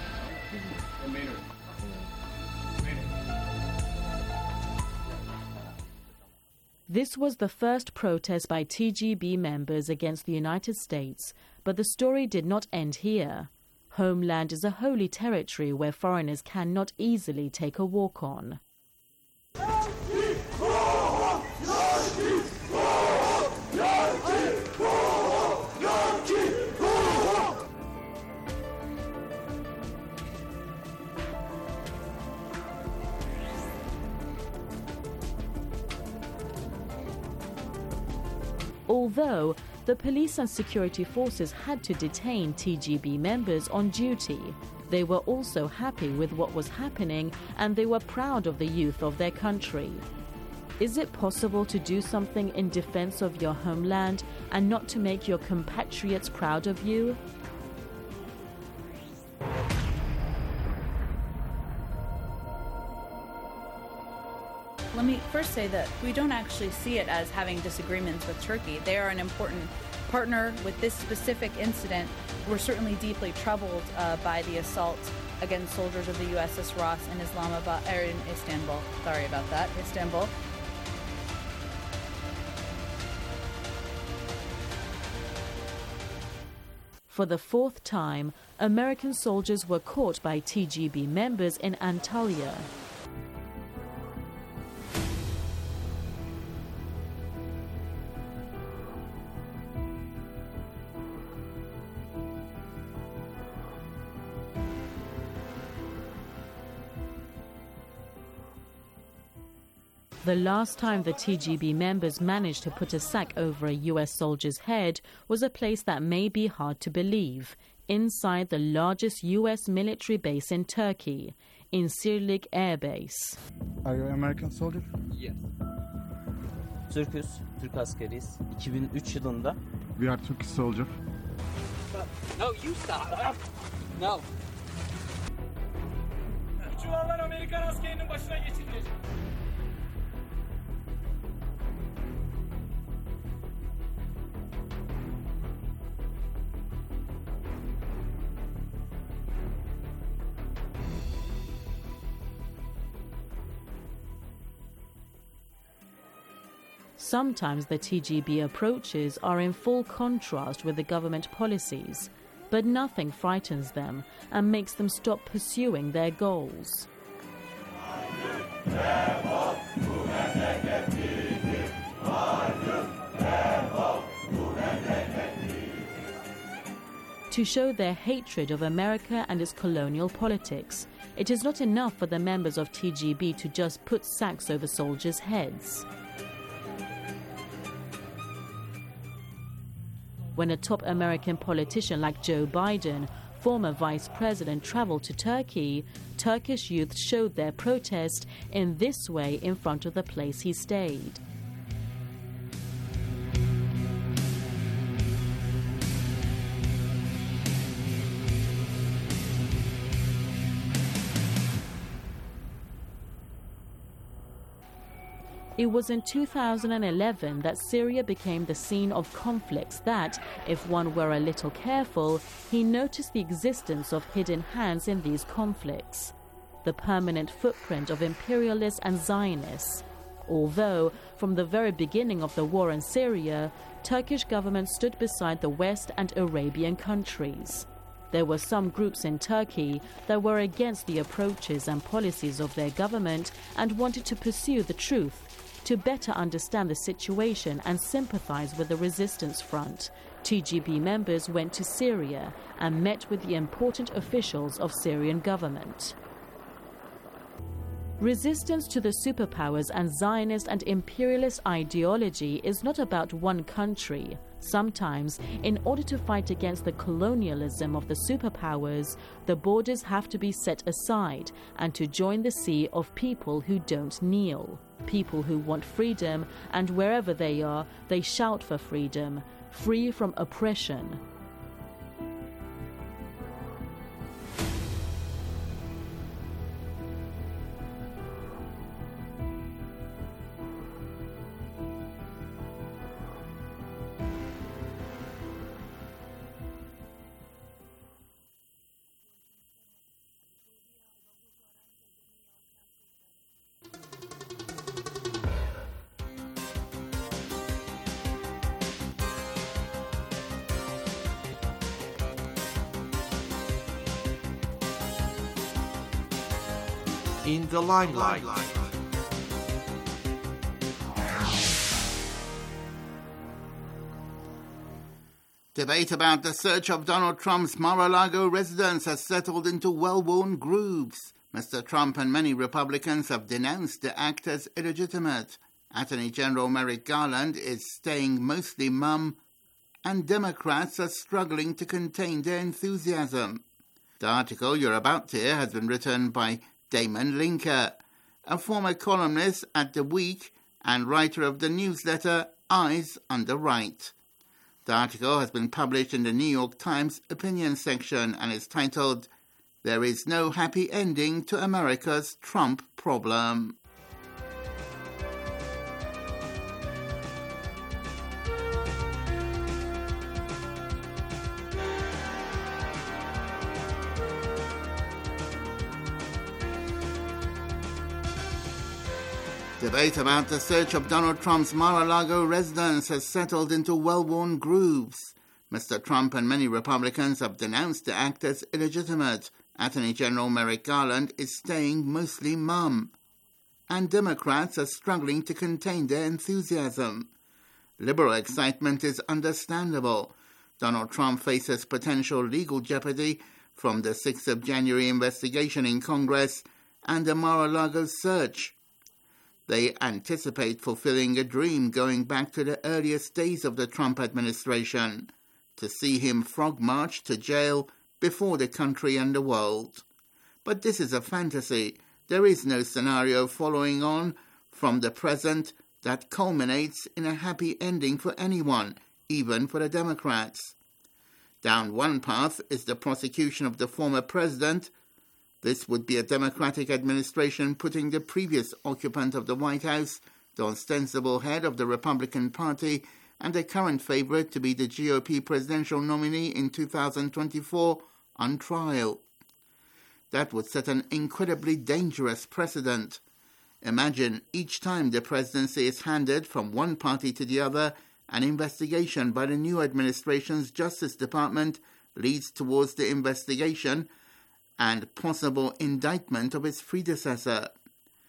Speaker 22: This was the first protest by T G B members against the United States, but the story did not end here. Homeland is a holy territory where foreigners cannot easily take a walk on. Although the police and security forces had to detain T G B members on duty, they were also happy with what was happening and they were proud of the youth of their country. Is it possible to do something in defense of your homeland and not to make your compatriots proud of you?
Speaker 4: Let me first say that we don't actually see it as having disagreements with Turkey. They are an important partner with this specific incident. We're certainly deeply troubled uh, by the assault against soldiers of the U S S Ross in Islamabad, or in Istanbul. Sorry about that, Istanbul.
Speaker 22: For the fourth time, American soldiers were caught by T G B members in Antalya. The last time the T G B members managed to put a sack over a U S soldier's head was a place that may be hard to believe, inside the largest U S military base in Turkey, Incirlik Air Base.
Speaker 23: Are you an American soldier?
Speaker 24: Yes. Türküz, Türk askeriyiz. iki bin üç yılında.
Speaker 23: We are Turkish soldier.
Speaker 24: No, you stop. No.
Speaker 21: Çuvallar Amerikan askerinin başına geçirilecek.
Speaker 22: Sometimes the T G B approaches are in full contrast with the government policies, but nothing frightens them and makes them stop pursuing their goals. to show their hatred of America and its colonial politics. It is not enough for the members of T G B to just put sacks over soldiers' heads. When a top American politician like Joe Biden, former vice president, traveled to Turkey, Turkish youth showed their protest in this way in front of the place he stayed. It was in two thousand eleven that Syria became the scene of conflicts that, if one were a little careful, he noticed the existence of hidden hands in these conflicts, the permanent footprint of imperialists and Zionists. Although, from the very beginning of the war in Syria, Turkish government stood beside the West and Arabian countries. There were some groups in Turkey that were against the approaches and policies of their government and wanted to pursue the truth, to better understand the situation and sympathize with the resistance front. T G B members went to Syria and met with the important officials of Syrian government. Resistance to the superpowers and Zionist and imperialist ideology is not about one country. Sometimes, in order to fight against the colonialism of the superpowers, the borders have to be set aside and to join the sea of people who don't kneel. People who want freedom, and wherever they are, they shout for freedom, free from oppression.
Speaker 19: In the limelight. Debate about the search of Donald Trump's Mar-a-Lago residence has settled into well-worn grooves. Mister Trump and many Republicans have denounced the act as illegitimate. Attorney General Merrick Garland is staying mostly mum, and Democrats are struggling to contain their enthusiasm. The article you're about to hear has been written by Damon Linker, a former columnist at The Week and writer of the newsletter Eyes on the Right. The article has been published in the New York Times opinion section and is titled, "There is no happy ending to America's Trump problem." Debate about the search of Donald Trump's Mar-a-Lago residence has settled into well-worn grooves. Mister Trump and many Republicans have denounced the act as illegitimate. Attorney General Merrick Garland is staying mostly mum. And Democrats are struggling to contain their enthusiasm. Liberal excitement is understandable. Donald Trump faces potential legal jeopardy from the sixth of January investigation in Congress and the Mar-a-Lago search. They anticipate fulfilling a dream going back to the earliest days of the Trump administration, to see him frog march to jail before the country and the world. But this is a fantasy. There is no scenario following on from the present that culminates in a happy ending for anyone, even for the Democrats. Down one path is the prosecution of the former president. This would be a Democratic administration putting the previous occupant of the White House, the ostensible head of the Republican Party, and the current favorite to be the G O P presidential nominee in two thousand twenty-four, on trial. That would set an incredibly dangerous precedent. Imagine each time the presidency is handed from one party to the other, an investigation by the new administration's Justice Department leads towards the investigation and possible indictment of his predecessor.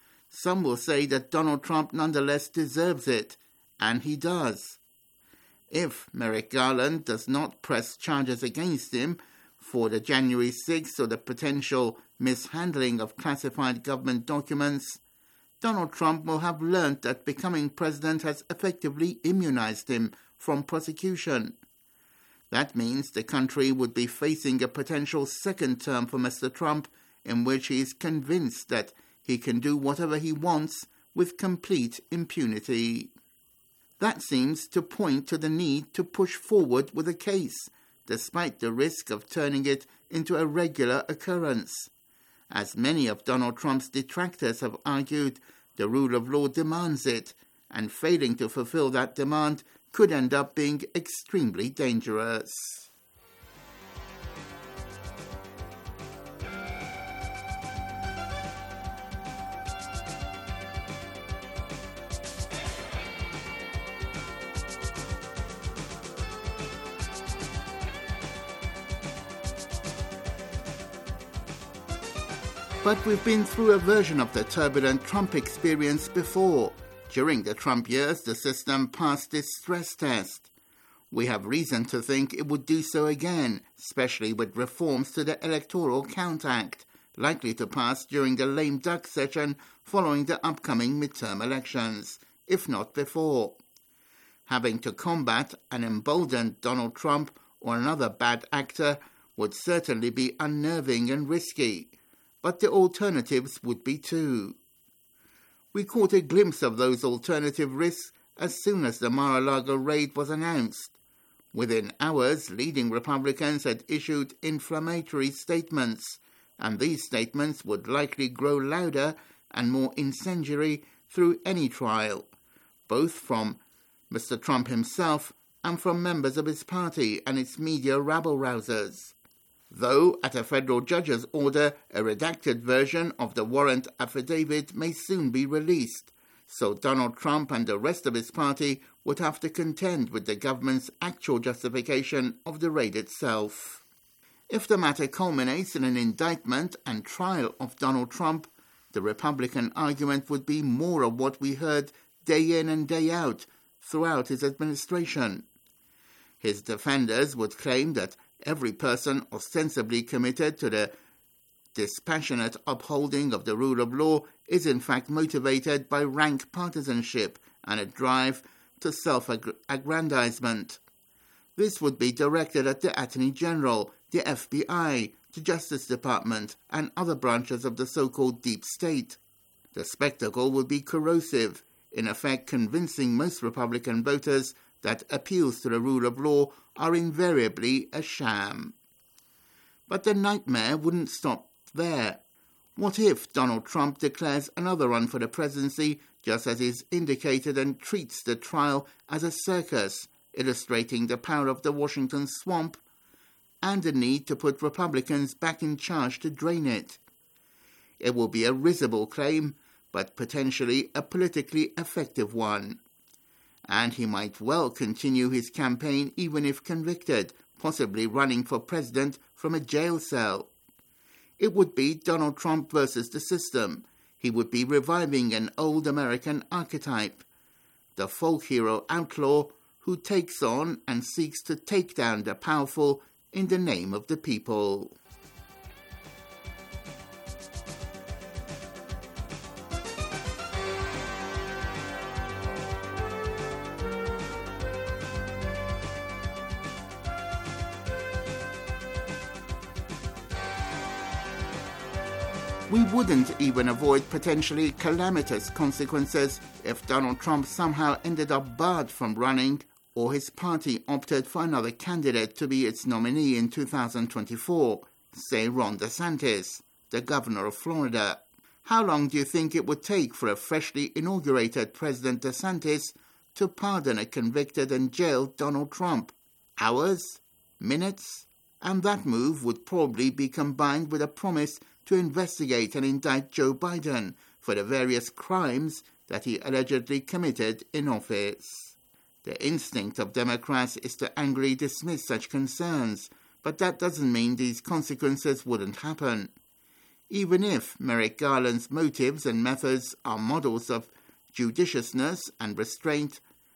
Speaker 19: Some will say that Donald Trump nonetheless deserves it, and he does. If Merrick Garland does not press charges against him for the January sixth or the potential mishandling of classified government documents, Donald Trump will have learned that becoming president has effectively immunized him from prosecution. That means the country would be facing a potential second term for Mister Trump, in which he is convinced that he can do whatever he wants with complete impunity. That seems to point to the need to push forward with a case, despite the risk of turning it into a regular occurrence. As many of Donald Trump's detractors have argued, the rule of law demands it, and failing to fulfill that demand could end up being extremely dangerous. But we've been through a version of the turbulent Trump experience before. During the Trump years, the system passed its stress test. We have reason to think it would do so again, especially with reforms to the Electoral Count Act, likely to pass during the lame duck session following the upcoming midterm elections, if not before. Having to combat an emboldened Donald Trump or another bad actor would certainly be unnerving and risky, but the alternatives would be too. We caught a glimpse of those alternative risks as soon as the Mar-a-Lago raid was announced. Within hours, leading Republicans had issued inflammatory statements, and these statements would likely grow louder and more incendiary through any trial, both from Mister Trump himself and from members of his party and its media rabble-rousers. Though, at a federal judge's order, a redacted version of the warrant affidavit may soon be released, so Donald Trump and the rest of his party would have to contend with the government's actual justification of the raid itself. If the matter culminates in an indictment and trial of Donald Trump, the Republican argument would be more of what we heard day in and day out throughout his administration. His defenders would claim that every person ostensibly committed to the dispassionate upholding of the rule of law is in fact motivated by rank partisanship and a drive to self-aggrandizement. This would be directed at the Attorney General, the F B I, the Justice Department, and other branches of the so-called deep state. The spectacle would be corrosive, in effect convincing most Republican voters that appeals to the rule of law are invariably a sham. But the nightmare wouldn't stop there. What if Donald Trump declares another run for the presidency just as is indicated and treats the trial as a circus, illustrating the power of the Washington swamp and the need to put Republicans back in charge to drain it? It will be a risible claim, but potentially a politically effective one. And he might well continue his campaign even if convicted, possibly running for president from a jail cell. It would be Donald Trump versus the system. He would be reviving an old American archetype, the folk hero outlaw who takes on and seeks to take down the powerful in the name of the people. We wouldn't even avoid potentially calamitous consequences if Donald Trump somehow ended up barred from running or his party opted for another candidate to be its nominee in two thousand twenty-four, say Ron DeSantis, the governor of Florida. How long do you think it would take for a freshly inaugurated President DeSantis to pardon a convicted and jailed Donald Trump? Hours? Minutes? And that move would probably be combined with a promise to investigate and indict Joe Biden for the various crimes that he allegedly committed in office. The instinct of Democrats is to angrily dismiss such concerns, but that doesn't mean these consequences wouldn't happen. Even if Merrick Garland's motives and methods are models of judiciousness and restraint,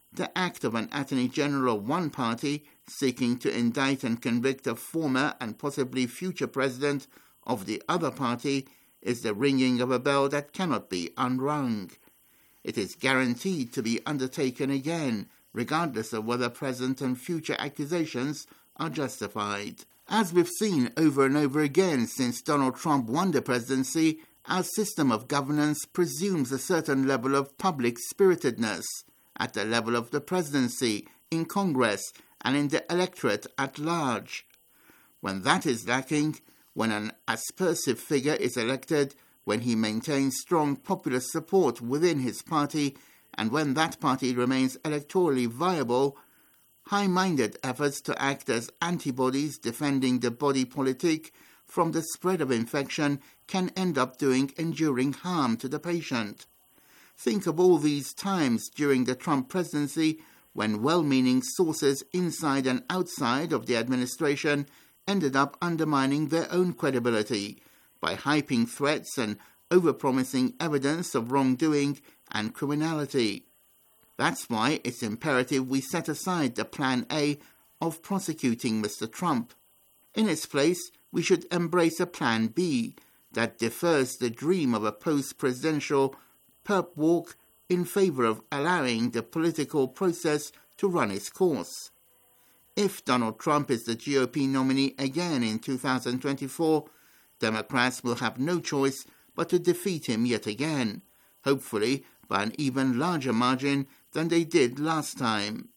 Speaker 19: the act of an Attorney General of one party seeking to indict and convict a former and possibly future president of the other party is the ringing of a bell that cannot be unrung. It is guaranteed to be undertaken again, regardless of whether present and future accusations are justified. As we've seen over and over again since Donald Trump won the presidency, our system of governance presumes a certain level of public spiritedness at the level of the presidency, in Congress, and in the electorate at large. When that is lacking, when an aspersive figure is elected, when he maintains strong popular support within his party, and when that party remains electorally viable, high-minded efforts to act as antibodies defending the body politic from the spread of infection can end up doing enduring harm to the patient. Think of all these times during the Trump presidency when well-meaning sources inside and outside of the administration ended up undermining their own credibility by hyping threats and overpromising evidence of wrongdoing and criminality. That's why it's imperative we set aside the Plan A of prosecuting Mister Trump. In its place, we should embrace a Plan B that defers the dream of a post-presidential perp walk in favor of allowing the political process to run its course. If Donald Trump is the G O P nominee again in two thousand twenty-four, Democrats will have no choice but to defeat him yet again, hopefully by an even larger margin than they did last time.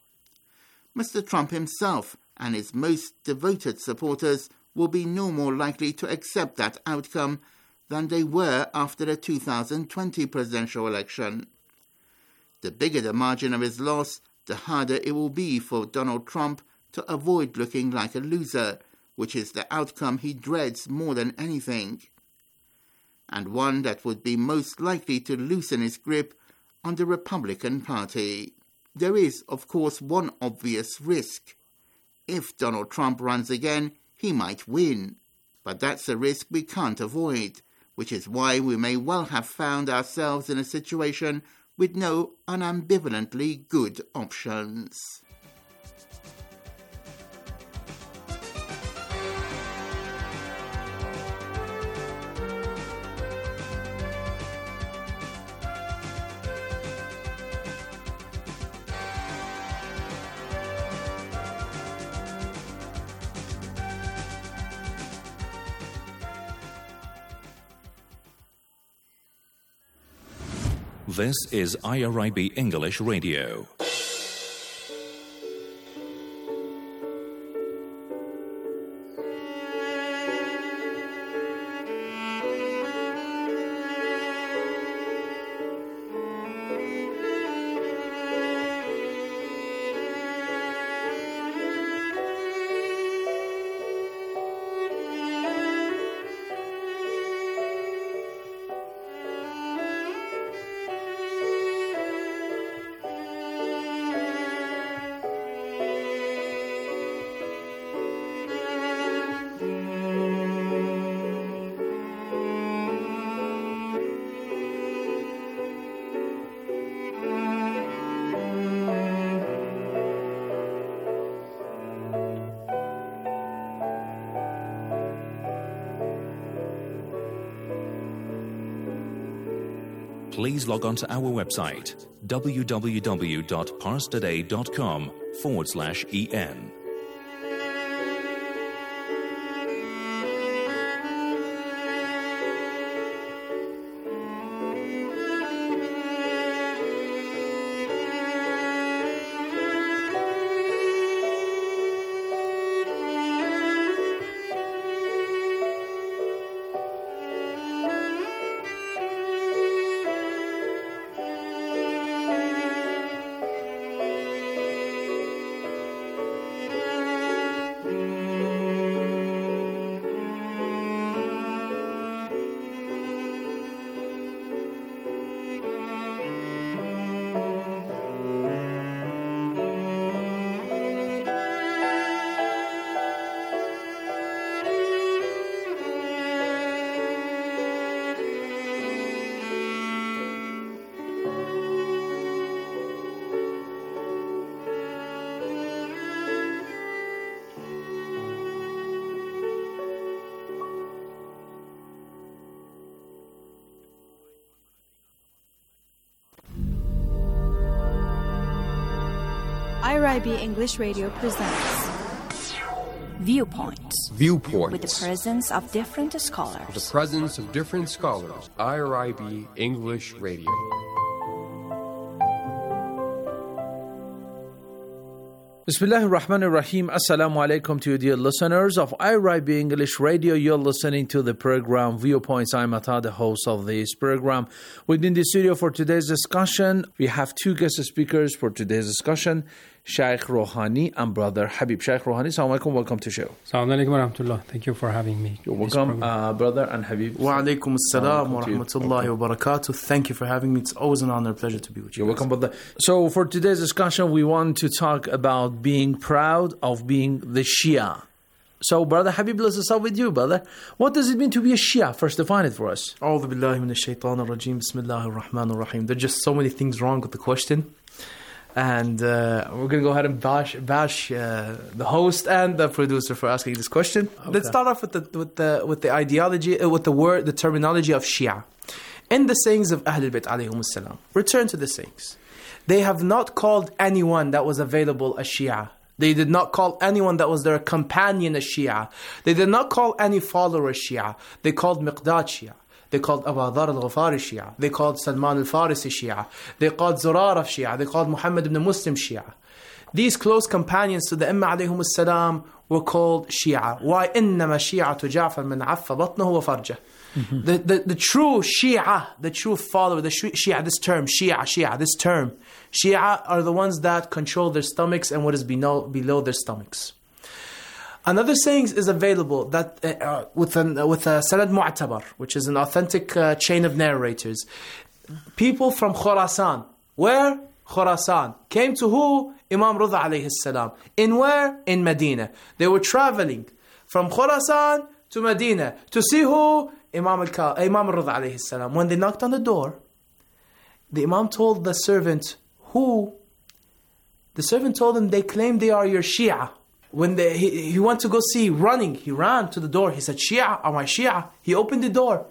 Speaker 19: Mister Trump himself and his most devoted supporters will be no more likely to accept that outcome than they were after the two thousand twenty presidential election. The bigger the margin of his loss, the harder it will be for Donald Trump to avoid looking like a loser, which is the outcome he dreads more than anything, and one that would be most likely to loosen his grip on the Republican Party. There is, of course, one obvious risk. If Donald Trump runs again, he might win. But that's a risk we can't avoid, which is why we may well have found ourselves in a situation with no unambivalently good options.
Speaker 2: This is I R I B English Radio. Please log on to our website, www.parstoday.com forward slash en.
Speaker 3: I R I B English Radio presents Viewpoints.
Speaker 7: Viewpoints.
Speaker 3: With the presence of different scholars.
Speaker 7: With the presence of different scholars. I R I B English Radio.
Speaker 8: Bismillah ar-Rahman ar-Rahim. Assalamu alaikum to you dear listeners of I R I B English Radio. You're listening to the program Viewpoints. I'm Ata, the host of this program. Within the studio for today's discussion, we have two guest speakers for today's discussion, Shaykh Rouhani and Brother Habib. Shaykh Rouhani, assalamu alaikum, welcome to the show.
Speaker 9: Assalamu alaikum wa rahmatullah. Thank you for having me.
Speaker 8: You're welcome, uh, Brother and Habib.
Speaker 25: Wa alaikum assalam wa rahmatullahi wa barakatuh. Thank you for having me. It's always an honor and pleasure to be with you.
Speaker 8: You're welcome, Brother. So for today's discussion, we want to talk about being proud of being the Shia. So, Brother Habib, let's start with you, brother. What does it mean to be a Shia? First, define it for us.
Speaker 25: A'udhu billahi minash shaitanir rajim. Bismillahir rahmanir rahim. There's just so many things wrong with the question. And uh, we're going to go ahead and bash, bash uh, the host and the producer for asking this question. Okay. Let's start off with the with the with the ideology, uh, with the word, the terminology of Shia. In the sayings of Ahlul Bayt alayhum salam, return to the sayings. They have not called anyone that was available a Shia. They did not call anyone that was their companion a Shia. They did not call any follower a Shia. They called Miqdad Shia. They called Abu Dharr al-Ghafari Shia. They called Salman al-Farisi Shia. They called Zurara Shia. They called Muhammad ibn Muslim Shia. These close companions to the Imam alayhum salam were called Shia. Why? إِنَّمَا شِيعَةُ جَعْفَرْ مِنْ عَفَّ بَطْنَهُ وَفَرْجَهُ. Mm-hmm. The, the, the true Shia, the true follower, the Shia, this term, Shia, Shia, this term, Shia are the ones that control their stomachs and what is below, below their stomachs. Another saying is available that uh, with an uh, with a sanad mu'tabar, which is an authentic uh, chain of narrators. People from Khurasan, where? Khurasan, came to who? Imam Ridha alayhi salam. In where? In Medina. They were traveling from Khurasan to Medina to see who? Imam al Imam Ridha alayhi salam. When they knocked on the door, the Imam told the servant, who? The servant told him, they claim they are your Shia. When they, he, he went to go see, running, he ran to the door. He said, Shia, am I Shia? He opened the door.